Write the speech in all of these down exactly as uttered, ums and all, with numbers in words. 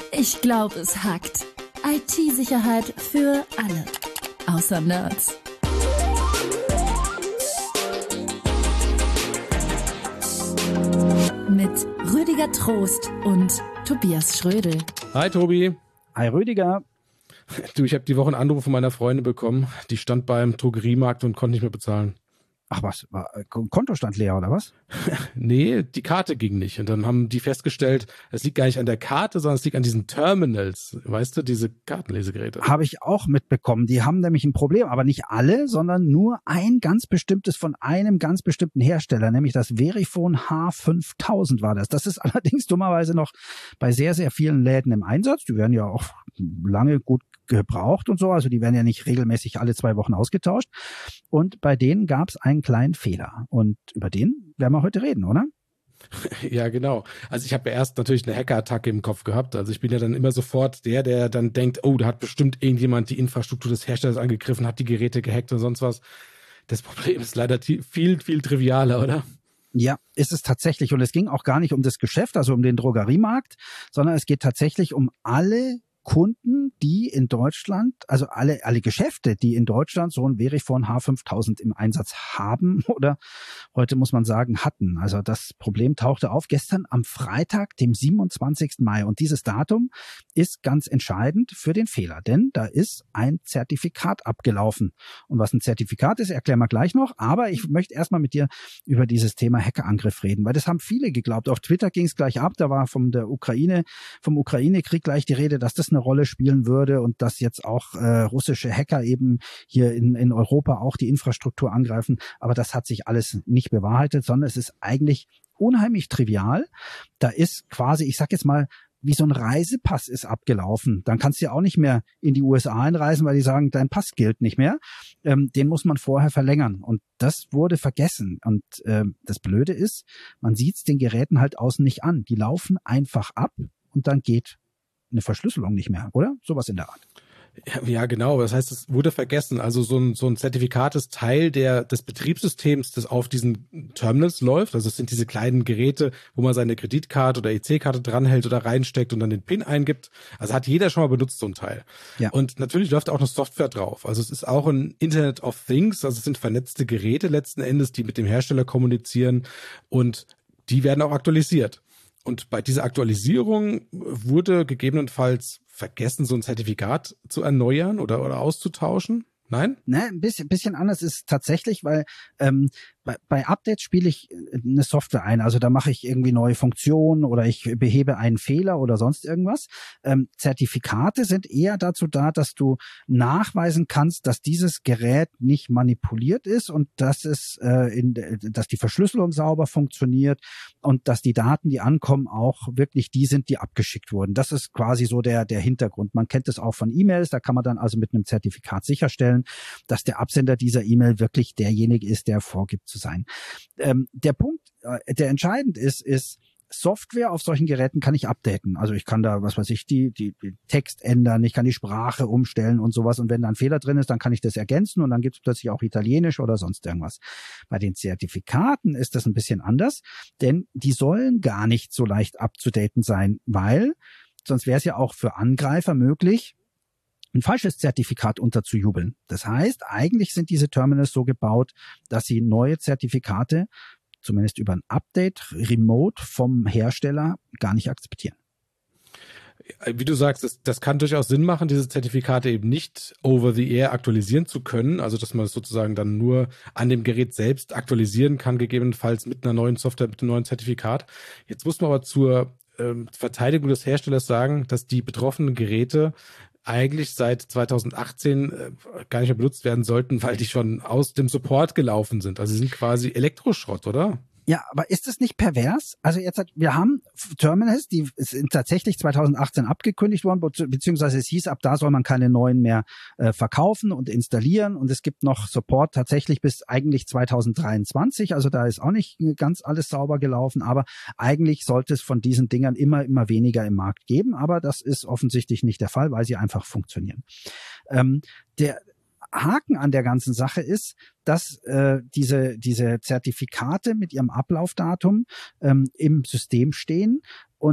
Ich glaube, es hackt. I T-Sicherheit für alle. Außer Nerds. Mit Rüdiger Trost und Tobias Schrödel. Hi Tobi. Hi Rüdiger. Du, ich habe die Woche einen Anruf von meiner Freundin bekommen. Die stand beim Drogeriemarkt und konnte nicht mehr bezahlen. Ach was, war Kontostand leer oder was? Nee, die Karte ging nicht. Und dann haben die festgestellt, es liegt gar nicht an der Karte, sondern es liegt an diesen Terminals. Weißt du, diese Kartenlesegeräte. Habe ich auch mitbekommen. Die haben nämlich ein Problem, aber nicht alle, sondern nur ein ganz bestimmtes von einem ganz bestimmten Hersteller, nämlich das Verifone H fünftausend war das. Das ist allerdings dummerweise noch bei sehr, sehr vielen Läden im Einsatz. Die werden ja auch lange gut gebraucht und so, also die werden ja nicht regelmäßig alle zwei Wochen ausgetauscht. Und bei denen gab es einen kleinen Fehler. Und über den werden wir heute reden, oder? Ja, genau. Also ich habe ja erst natürlich eine Hackerattacke im Kopf gehabt. Also ich bin ja dann immer sofort der, der dann denkt, oh, da hat bestimmt irgendjemand die Infrastruktur des Herstellers angegriffen, hat die Geräte gehackt und sonst was. Das Problem ist leider viel, viel trivialer, oder? Ja, ist es tatsächlich. Und es ging auch gar nicht um das Geschäft, also um den Drogeriemarkt, sondern es geht tatsächlich um alle Kunden, die in Deutschland, also alle alle Geschäfte, die in Deutschland so ein Verifone H fünftausend im Einsatz haben oder heute muss man sagen hatten. Also das Problem tauchte auf gestern am Freitag, dem siebenundzwanzigsten Mai. Und dieses Datum ist ganz entscheidend für den Fehler, denn da ist ein Zertifikat abgelaufen. Und was ein Zertifikat ist, erklären wir gleich noch. Aber ich möchte erstmal mit dir über dieses Thema Hackerangriff reden, weil das haben viele geglaubt. Auf Twitter ging es gleich ab, da war von der Ukraine, vom Ukraine-Krieg gleich die Rede, dass das eine Rolle spielen würde und dass jetzt auch äh, russische Hacker eben hier in, in Europa auch die Infrastruktur angreifen. Aber das hat sich alles nicht bewahrheitet, sondern es ist eigentlich unheimlich trivial. Da ist quasi, ich sag jetzt mal, wie so ein Reisepass ist abgelaufen. Dann kannst du ja auch nicht mehr in die U S A einreisen, weil die sagen, dein Pass gilt nicht mehr. Ähm, den muss man vorher verlängern. Und das wurde vergessen. Und ähm, das Blöde ist, man sieht es den Geräten halt außen nicht an. Die laufen einfach ab und dann geht eine Verschlüsselung nicht mehr, oder? Sowas in der Art. Ja, genau. Das heißt, es wurde vergessen. Also so ein, so ein Zertifikat ist Teil der, des Betriebssystems, das auf diesen Terminals läuft. Also es sind diese kleinen Geräte, wo man seine Kreditkarte oder E C-Karte dranhält oder reinsteckt und dann den PIN eingibt. Also hat jeder schon mal benutzt, so ein Teil. Ja. Und natürlich läuft auch noch Software drauf. Also es ist auch ein Internet of Things. Also es sind vernetzte Geräte letzten Endes, die mit dem Hersteller kommunizieren und die werden auch aktualisiert. Und bei dieser Aktualisierung wurde gegebenenfalls vergessen, so ein Zertifikat zu erneuern oder, oder auszutauschen? Nein? Ne, ein bisschen, bisschen anders ist es tatsächlich, weil ähm, bei, bei Updates spiele ich eine Software ein. Also da mache ich irgendwie neue Funktionen oder ich behebe einen Fehler oder sonst irgendwas. Ähm, Zertifikate sind eher dazu da, dass du nachweisen kannst, dass dieses Gerät nicht manipuliert ist und dass es, äh, in, dass die Verschlüsselung sauber funktioniert und dass die Daten, die ankommen, auch wirklich die sind, die abgeschickt wurden. Das ist quasi so der der Hintergrund. Man kennt es auch von E-Mails. Da kann man dann also mit einem Zertifikat sicherstellen, dass der Absender dieser E-Mail wirklich derjenige ist, der vorgibt zu sein. Ähm, der Punkt, äh, der entscheidend ist, ist, Software auf solchen Geräten kann ich updaten. Also ich kann da, was weiß ich, die, die, die Text ändern, ich kann die Sprache umstellen und sowas. Und wenn da ein Fehler drin ist, dann kann ich das ergänzen und dann gibt es plötzlich auch Italienisch oder sonst irgendwas. Bei den Zertifikaten ist das ein bisschen anders, denn die sollen gar nicht so leicht abzudaten sein, weil sonst wäre es ja auch für Angreifer möglich, ein falsches Zertifikat unterzujubeln. Das heißt, eigentlich sind diese Terminals so gebaut, dass sie neue Zertifikate, zumindest über ein Update, remote vom Hersteller, gar nicht akzeptieren. Wie du sagst, das, das kann durchaus Sinn machen, diese Zertifikate eben nicht over the air aktualisieren zu können. Also, dass man es sozusagen dann nur an dem Gerät selbst aktualisieren kann, gegebenenfalls mit einer neuen Software, mit einem neuen Zertifikat. Jetzt muss man aber zur ähm, Verteidigung des Herstellers sagen, dass die betroffenen Geräte eigentlich seit zweitausendachtzehn äh, gar nicht mehr benutzt werden sollten, weil die schon aus dem Support gelaufen sind. Also sie sind quasi Elektroschrott, oder? Ja, aber ist es nicht pervers? Also jetzt, wir haben Terminals, die sind tatsächlich zweitausendachtzehn abgekündigt worden, beziehungsweise es hieß, ab da soll man keine neuen mehr äh, verkaufen und installieren und es gibt noch Support tatsächlich bis eigentlich zweitausenddreiundzwanzig, also da ist auch nicht ganz alles sauber gelaufen, aber eigentlich sollte es von diesen Dingern immer, immer weniger im Markt geben, aber das ist offensichtlich nicht der Fall, weil sie einfach funktionieren. Ähm, der Haken an der ganzen Sache ist, dass äh, diese diese Zertifikate mit ihrem Ablaufdatum ähm, im System stehen und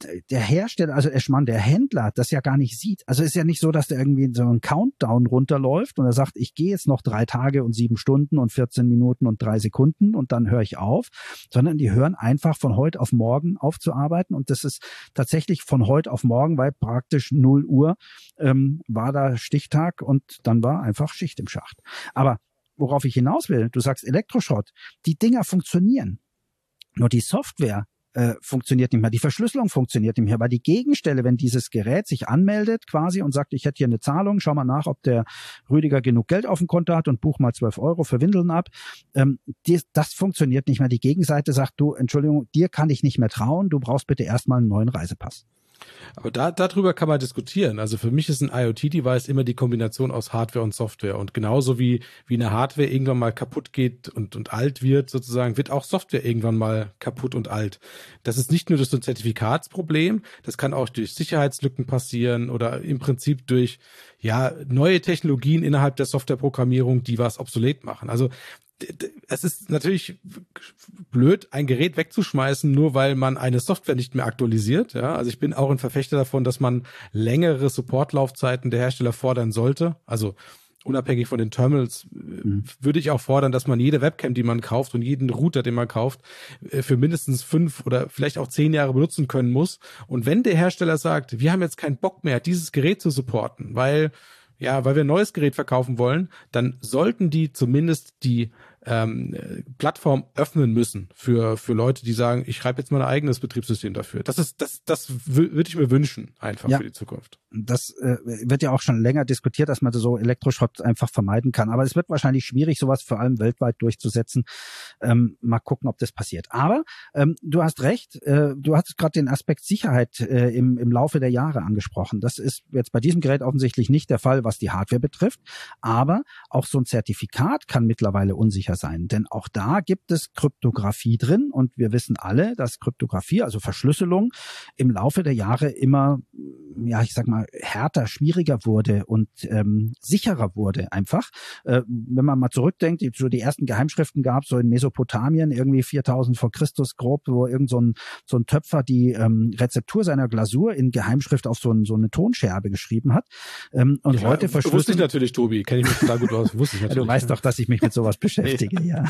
der Hersteller, also Eschmann, der Händler, das ja gar nicht sieht. Also ist ja nicht so, dass der irgendwie so ein Countdown runterläuft und er sagt, ich gehe jetzt noch drei Tage und sieben Stunden und vierzehn Minuten und drei Sekunden und dann höre ich auf, sondern die hören einfach von heute auf morgen aufzuarbeiten und das ist tatsächlich von heute auf morgen, weil praktisch null Uhr ähm, war da Stichtag und dann war einfach Schicht im Schacht. Aber worauf ich hinaus will, du sagst Elektroschrott, die Dinger funktionieren. Nur die Software äh, funktioniert nicht mehr, die Verschlüsselung funktioniert nicht mehr, weil die Gegenstelle, wenn dieses Gerät sich anmeldet quasi und sagt, ich hätte hier eine Zahlung, schau mal nach, ob der Rüdiger genug Geld auf dem Konto hat und buch mal zwölf Euro für Windeln ab, ähm, die, das funktioniert nicht mehr. Die Gegenseite sagt, du, Entschuldigung, dir kann ich nicht mehr trauen, du brauchst bitte erstmal einen neuen Reisepass. Aber da, darüber kann man diskutieren. Also für mich ist ein IoT-Device immer die Kombination aus Hardware und Software. Und genauso wie, wie eine Hardware irgendwann mal kaputt geht und, und alt wird, sozusagen, wird auch Software irgendwann mal kaputt und alt. Das ist nicht nur durch so ein Zertifikatsproblem, das kann auch durch Sicherheitslücken passieren oder im Prinzip durch, ja, neue Technologien innerhalb der Softwareprogrammierung, die was obsolet machen. Also es ist natürlich blöd, ein Gerät wegzuschmeißen, nur weil man eine Software nicht mehr aktualisiert. Ja, also ich bin auch ein Verfechter davon, dass man längere Supportlaufzeiten der Hersteller fordern sollte. Also unabhängig von den Terminals mhm. würde ich auch fordern, dass man jede Webcam, die man kauft und jeden Router, den man kauft, für mindestens fünf oder vielleicht auch zehn Jahre benutzen können muss. Und wenn der Hersteller sagt, wir haben jetzt keinen Bock mehr, dieses Gerät zu supporten, weil ja, weil wir ein neues Gerät verkaufen wollen, dann sollten die zumindest die ähm, Plattform öffnen müssen für für Leute, die sagen, ich schreibe jetzt mal ein eigenes Betriebssystem dafür. Das ist das das würde ich mir wünschen einfach ja. für die Zukunft. Das äh, wird ja auch schon länger diskutiert, dass man so Elektroschrott einfach vermeiden kann. Aber es wird wahrscheinlich schwierig, sowas vor allem weltweit durchzusetzen. Ähm, mal gucken, ob das passiert. Aber ähm, du hast recht, äh, du hast gerade den Aspekt Sicherheit äh, im, im Laufe der Jahre angesprochen. Das ist jetzt bei diesem Gerät offensichtlich nicht der Fall, was die Hardware betrifft. Aber auch so ein Zertifikat kann mittlerweile unsicher sein. Denn auch da gibt es Kryptographie drin. Und wir wissen alle, dass Kryptographie, also Verschlüsselung, im Laufe der Jahre immer, ja, ich sag mal, härter, schwieriger wurde und ähm, sicherer wurde einfach. Äh, wenn man mal zurückdenkt, die, so die ersten Geheimschriften gab so in Mesopotamien, irgendwie viertausend vor Christus grob, wo irgend so ein, so ein Töpfer die ähm, Rezeptur seiner Glasur in Geheimschrift auf so, ein, so eine Tonscherbe geschrieben hat. Ähm, und ja, heute verschlüsseln... Wusste ich natürlich, Tobi. Kenne ich mich total gut aus. Wusste ich natürlich. Du weißt doch, dass ich mich mit sowas beschäftige, ja.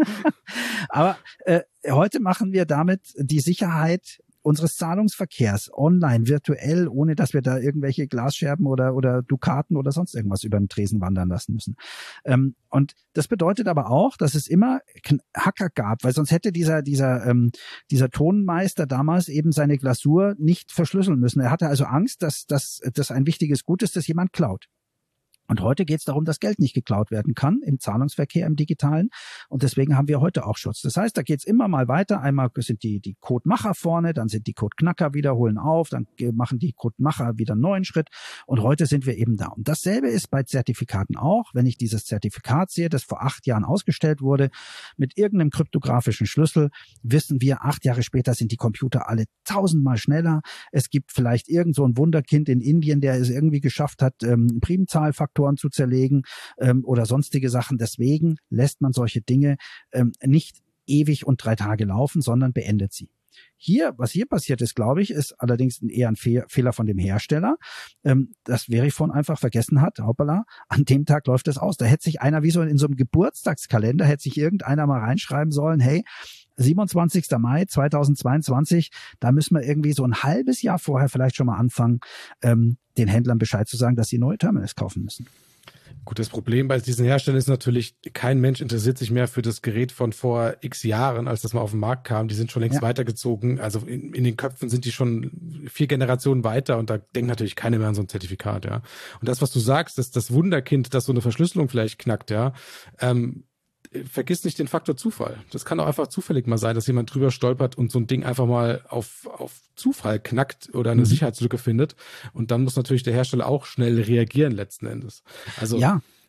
Aber äh, heute machen wir damit die Sicherheit unseres Zahlungsverkehrs online, virtuell, ohne dass wir da irgendwelche Glasscherben oder oder Dukaten oder sonst irgendwas über den Tresen wandern lassen müssen. Ähm, und das bedeutet aber auch, dass es immer Hacker gab, weil sonst hätte dieser dieser ähm, dieser Tonmeister damals eben seine Glasur nicht verschlüsseln müssen. Er hatte also Angst, dass dass das ein wichtiges Gut ist, das jemand klaut. Und heute geht es darum, dass Geld nicht geklaut werden kann im Zahlungsverkehr, im Digitalen. Und deswegen haben wir heute auch Schutz. Das heißt, da geht es immer mal weiter. Einmal sind die die Codemacher vorne, dann sind die Codeknacker wieder, holen auf, dann machen die Codemacher wieder einen neuen Schritt. Und heute sind wir eben da. Und dasselbe ist bei Zertifikaten auch. Wenn ich dieses Zertifikat sehe, das vor acht Jahren ausgestellt wurde, mit irgendeinem kryptografischen Schlüssel, wissen wir, acht Jahre später sind die Computer alle tausendmal schneller. Es gibt vielleicht irgend so ein Wunderkind in Indien, der es irgendwie geschafft hat, ähm, Primzahlfaktoren zu zerlegen ähm, oder sonstige Sachen. Deswegen lässt man solche Dinge ähm, nicht ewig und drei Tage laufen, sondern beendet sie. Hier, was hier passiert ist, glaube ich, ist allerdings eher ein Fe- Fehler von dem Hersteller, ähm, dass Verifone einfach vergessen hat, hoppala, an dem Tag läuft es aus. Da hätte sich einer wie so in so einem Geburtstagskalender, hätte sich irgendeiner mal reinschreiben sollen, hey, siebenundzwanzigster Mai zweitausendzweiundzwanzig, da müssen wir irgendwie so ein halbes Jahr vorher vielleicht schon mal anfangen, ähm, den Händlern Bescheid zu sagen, dass sie neue Terminals kaufen müssen. Gut, das Problem bei diesen Herstellern ist natürlich, kein Mensch interessiert sich mehr für das Gerät von vor x Jahren, als das mal auf den Markt kam. Die sind schon längst ja. weitergezogen. Also in, in den Köpfen sind die schon vier Generationen weiter und da denkt natürlich keiner mehr an so ein Zertifikat, ja. Und das, was du sagst, dass das Wunderkind, das so eine Verschlüsselung vielleicht knackt, ja, ähm, vergiss nicht den Faktor Zufall. Das kann auch einfach zufällig mal sein, dass jemand drüber stolpert und so ein Ding einfach mal auf, auf Zufall knackt oder eine mhm. Sicherheitslücke findet. Und dann muss natürlich der Hersteller auch schnell reagieren letzten Endes. Also ja.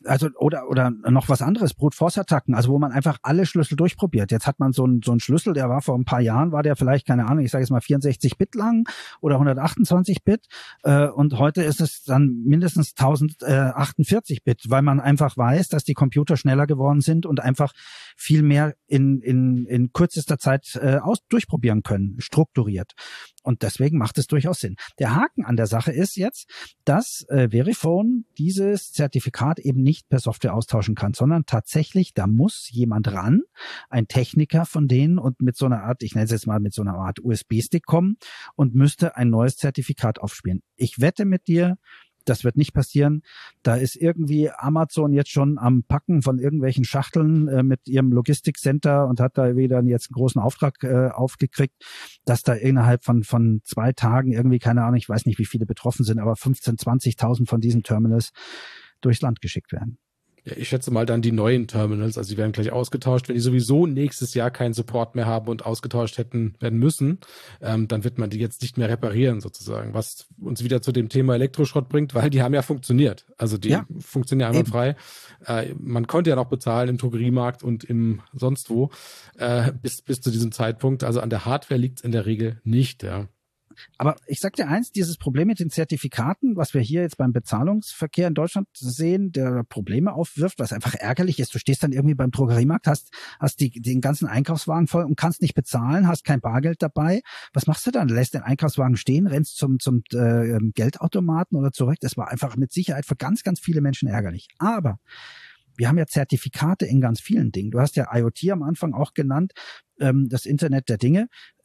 Also oder oder noch was anderes, Brute Force Attacken, also wo man einfach alle Schlüssel durchprobiert. Jetzt hat man so einen so einen Schlüssel, der war vor ein paar Jahren, war der vielleicht, keine Ahnung, ich sage jetzt mal vierundsechzig Bit lang oder hundertachtundzwanzig Bit äh, und heute ist es dann mindestens tausendachundvierzig Bit, weil man einfach weiß, dass die Computer schneller geworden sind und einfach viel mehr in in in kürzester Zeit äh, aus durchprobieren können, strukturiert. Und deswegen macht es durchaus Sinn. Der Haken an der Sache ist jetzt, dass äh, Verifone dieses Zertifikat eben nicht per Software austauschen kann, sondern tatsächlich, da muss jemand ran, ein Techniker von denen und mit so einer Art, ich nenne es jetzt mal mit so einer Art U S B-Stick kommen und müsste ein neues Zertifikat aufspielen. Ich wette mit dir, das wird nicht passieren. Da ist irgendwie Amazon jetzt schon am Packen von irgendwelchen Schachteln äh, mit ihrem Logistikcenter und hat da wieder jetzt einen großen Auftrag äh, aufgekriegt, dass da innerhalb von von zwei Tagen irgendwie, keine Ahnung, ich weiß nicht, wie viele betroffen sind, aber fünfzehntausend, zwanzigtausend von diesen Terminals durchs Land geschickt werden. Ja, ich schätze mal dann die neuen Terminals, also die werden gleich ausgetauscht. Wenn die sowieso nächstes Jahr keinen Support mehr haben und ausgetauscht hätten werden müssen, ähm, dann wird man die jetzt nicht mehr reparieren sozusagen, was uns wieder zu dem Thema Elektroschrott bringt, weil die haben ja funktioniert. Also die ja. funktionieren ja einwandfrei. Äh, man konnte ja noch bezahlen im Drogeriemarkt und im sonst wo äh, bis bis zu diesem Zeitpunkt. Also an der Hardware liegt es in der Regel nicht, ja. Aber ich sag dir eins, dieses Problem mit den Zertifikaten, was wir hier jetzt beim Bezahlungsverkehr in Deutschland sehen, der Probleme aufwirft, was einfach ärgerlich ist. Du stehst dann irgendwie beim Drogeriemarkt, hast, hast die, den ganzen Einkaufswagen voll und kannst nicht bezahlen, hast kein Bargeld dabei. Was machst du dann? Lässt den Einkaufswagen stehen, rennst zum, zum äh, Geldautomaten oder zurück? Das war einfach mit Sicherheit für ganz, ganz viele Menschen ärgerlich. Aber wir haben ja Zertifikate in ganz vielen Dingen. Du hast ja IoT am Anfang auch genannt, ähm, das Internet der Dinge.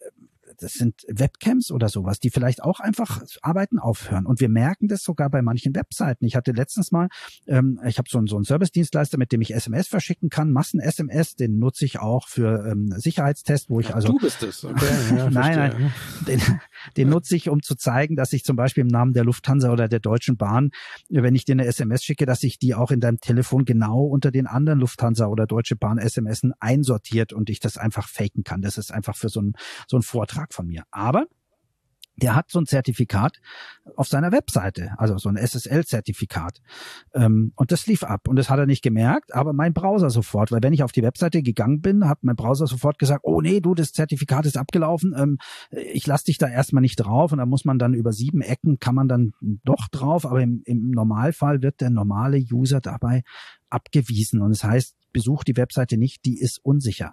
Das sind Webcams oder sowas, die vielleicht auch einfach Arbeiten aufhören. Und wir merken das sogar bei manchen Webseiten. Ich hatte letztens mal, ähm, ich habe so einen, so einen Service-Dienstleister, mit dem ich S M S verschicken kann, Massen-S M S, den nutze ich auch für ähm, Sicherheitstests, wo ich also... Du bist es, okay. Ja, nein, nein, den, den nutze ich, um zu zeigen, dass ich zum Beispiel im Namen der Lufthansa oder der Deutschen Bahn, wenn ich dir eine S M S schicke, dass ich die auch in deinem Telefon genau unter den anderen Lufthansa oder Deutsche Bahn S M S einsortiert und ich das einfach faken kann. Das ist einfach für so einen so einen Vortrag von mir. Aber der hat so ein Zertifikat auf seiner Webseite, also so ein S S L-Zertifikat. Ähm, und das lief ab. Und das hat er nicht gemerkt, aber mein Browser sofort, weil wenn ich auf die Webseite gegangen bin, hat mein Browser sofort gesagt, oh nee, du, das Zertifikat ist abgelaufen, ähm, ich lasse dich da erstmal nicht drauf. Und da muss man dann über sieben Ecken, kann man dann doch drauf, aber im, im Normalfall wird der normale User dabei abgewiesen. Und das heißt, besuch die Webseite nicht, die ist unsicher.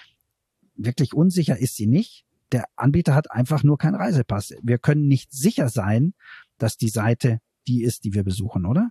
Wirklich unsicher ist sie nicht. Der Anbieter hat einfach nur keinen Reisepass. Wir können nicht sicher sein, dass die Seite die ist, die wir besuchen, oder?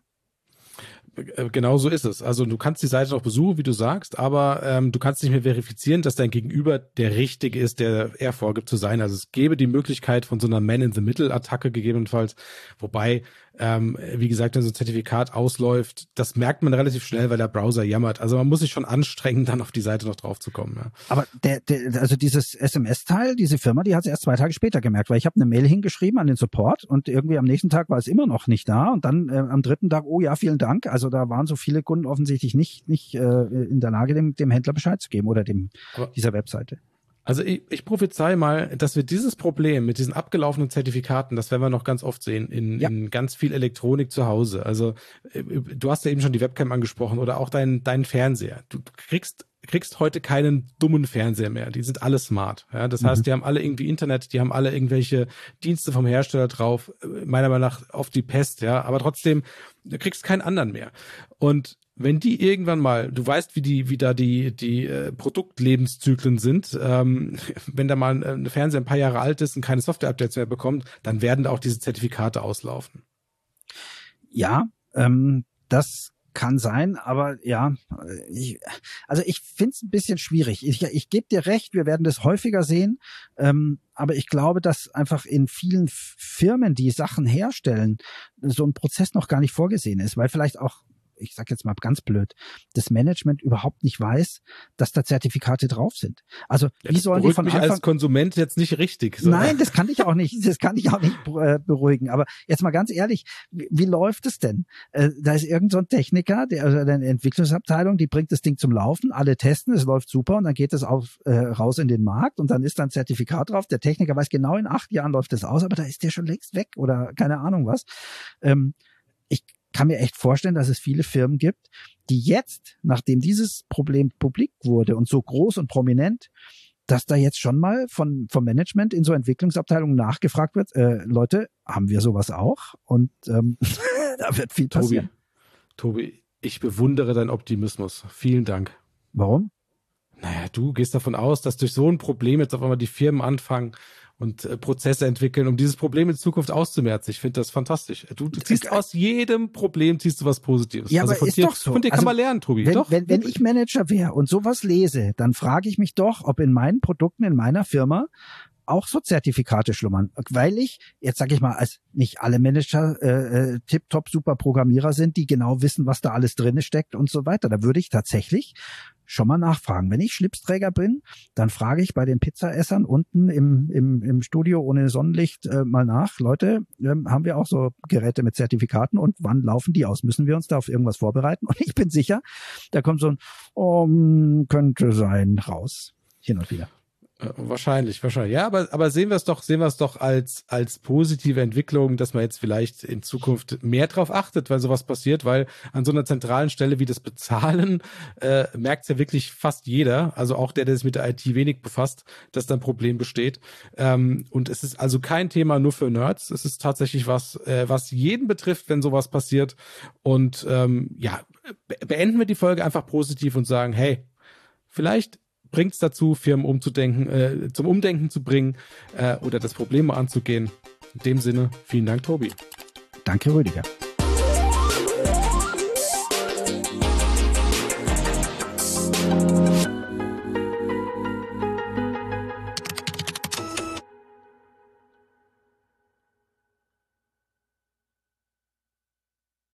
Genau so ist es. Also du kannst die Seite noch besuchen, wie du sagst, aber ähm, du kannst nicht mehr verifizieren, dass dein Gegenüber der Richtige ist, der er vorgibt zu sein. Also es gäbe die Möglichkeit von so einer Man-in-the-Middle-Attacke gegebenenfalls, wobei, ähm, wie gesagt, wenn so ein Zertifikat ausläuft, das merkt man relativ schnell, weil der Browser jammert. Also man muss sich schon anstrengen, dann auf die Seite noch drauf zu kommen. Ja. Aber der, der, also dieses S M S-Teil, diese Firma, die hat es erst zwei Tage später gemerkt, weil ich habe eine Mail hingeschrieben an den Support und irgendwie am nächsten Tag war es immer noch nicht da und dann äh, am dritten Tag, oh ja, vielen Dank. Also da waren so viele Kunden offensichtlich nicht nicht äh, in der Lage, dem, dem Händler Bescheid zu geben oder dem Aber dieser Webseite. Also ich, ich prophezei mal, dass wir dieses Problem mit diesen abgelaufenen Zertifikaten, das werden wir noch ganz oft sehen, in, ja. in ganz viel Elektronik zu Hause. Also du hast ja eben schon die Webcam angesprochen oder auch deinen deinen Fernseher. Du kriegst kriegst heute keinen dummen Fernseher mehr. Die sind alle smart. Ja, das mhm. heißt, die haben alle irgendwie Internet, die haben alle irgendwelche Dienste vom Hersteller drauf. Meiner Meinung nach auf die Pest, ja. Aber trotzdem, du kriegst keinen anderen mehr. Und wenn die irgendwann mal, du weißt, wie die, wie da die die äh, Produktlebenszyklen sind, ähm, wenn da mal ein, ein Fernseher ein paar Jahre alt ist und keine Software-Updates mehr bekommt, dann werden da auch diese Zertifikate auslaufen. Ja, ähm, das kann sein, aber ja, ich, also ich finde es ein bisschen schwierig. Ich, ich gebe dir recht, wir werden das häufiger sehen, ähm, aber ich glaube, dass einfach in vielen Firmen, die Sachen herstellen, so ein Prozess noch gar nicht vorgesehen ist, weil vielleicht auch, ich sag jetzt mal ganz blöd, das Management überhaupt nicht weiß, dass da Zertifikate drauf sind. Also ja, wie sollen die von mich Anfang als Konsument jetzt nicht richtig? So. Nein, das kann ich auch nicht. Das kann ich auch nicht äh, beruhigen. Aber jetzt mal ganz ehrlich, wie, wie läuft es denn? Äh, da ist irgend so ein Techniker, der also eine Entwicklungsabteilung, die bringt das Ding zum Laufen, alle testen, es läuft super und dann geht es auf, äh, raus in den Markt und dann ist da ein Zertifikat drauf. Der Techniker weiß genau, in acht Jahren läuft das aus, aber da ist der schon längst weg oder keine Ahnung was. Ähm, ich kann mir echt vorstellen, dass es viele Firmen gibt, die jetzt, nachdem dieses Problem publik wurde und so groß und prominent, dass da jetzt schon mal von vom Management in so Entwicklungsabteilungen nachgefragt wird, äh, Leute, haben wir sowas auch? Und ähm, da wird viel passieren. Tobi, Tobi, ich bewundere deinen Optimismus. Vielen Dank. Warum? Naja, du gehst davon aus, dass durch so ein Problem jetzt auf einmal die Firmen anfangen und äh, Prozesse entwickeln, um dieses Problem in Zukunft auszumerzen. Ich finde das fantastisch. Du, du ziehst aus jedem Problem ziehst du was Positives. Ja, also aber von ist dir, doch so. Von dir kann also, man lernen, Tobi. Wenn, doch. wenn, wenn ich Manager wäre und sowas lese, dann frage ich mich doch, ob in meinen Produkten, in meiner Firma auch so Zertifikate schlummern, weil ich, jetzt sage ich mal, als nicht alle Manager äh, tipptopp super Programmierer sind, die genau wissen, was da alles drin steckt und so weiter. Da würde ich tatsächlich schon mal nachfragen. Wenn ich Schlipsträger bin, dann frage ich bei den Pizzaessern unten im, im, im Studio ohne Sonnenlicht äh, mal nach. Leute, ähm, haben wir auch so Geräte mit Zertifikaten und wann laufen die aus? Müssen wir uns da auf irgendwas vorbereiten? Und ich bin sicher, da kommt so ein oh, könnte sein raus. Hin und wieder. Wahrscheinlich, wahrscheinlich. Ja, aber, aber sehen wir es doch, sehen wir es doch als, als positive Entwicklung, dass man jetzt vielleicht in Zukunft mehr drauf achtet, weil sowas passiert, weil an so einer zentralen Stelle wie das Bezahlen äh, merkt es ja wirklich fast jeder, also auch der, der sich mit der I T wenig befasst, dass da ein Problem besteht. Ähm, und es ist also kein Thema nur für Nerds. Es ist tatsächlich was, äh, was jeden betrifft, wenn sowas passiert. Und ähm, ja, be- beenden wir die Folge einfach positiv und sagen, hey, vielleicht bringt es dazu, Firmen umzudenken, äh, zum Umdenken zu bringen äh, oder das Problem mal anzugehen. In dem Sinne, vielen Dank, Tobi. Danke, Rüdiger.